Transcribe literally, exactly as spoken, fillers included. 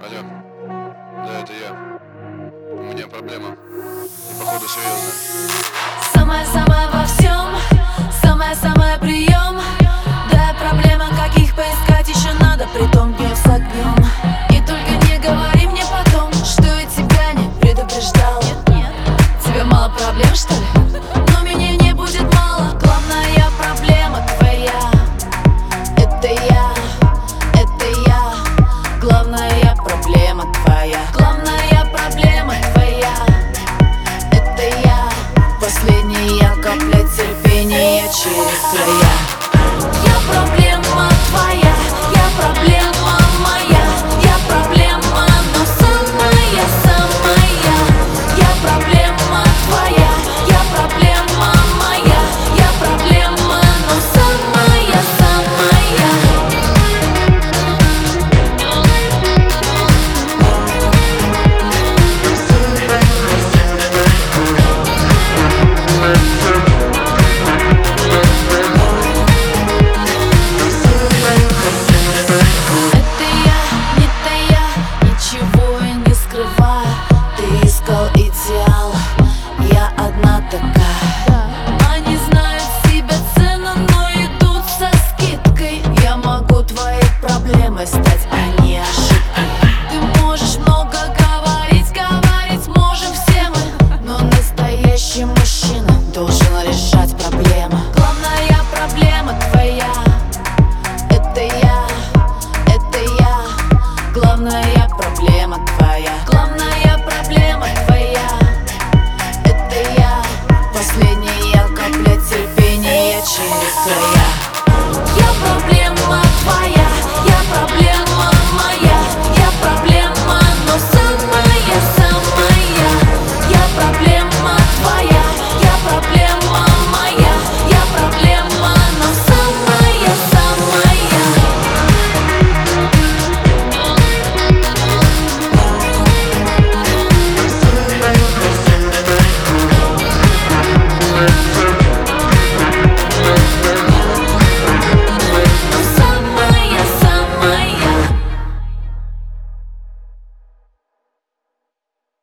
Алло, да, это я. У меня проблема. И походу серьезно. Самая-самая во всем, самая-самая прием. Да, проблема, как их поискать еще надо, притом днем с огнем. И только не говори мне потом, что я тебя не предупреждал. Нет, нет, тебе мало проблем, что ли? Но меня не будет мало. Главная проблема твоя, это я, это я. Главная проблема твоя, главная проблема твоя, это я. Последняя капля терпения через края. Я проблема твоя, я проблема моя, я проблема, но самая-самая. Я проблема твоя, я проблема моя, я проблема, но самая-самая. Это я, не тая, ничего я не скрываю. Ты искал идеал, я одна такая. Они знают себе цену, но идут со скидкой. Я могу твои проблемы стать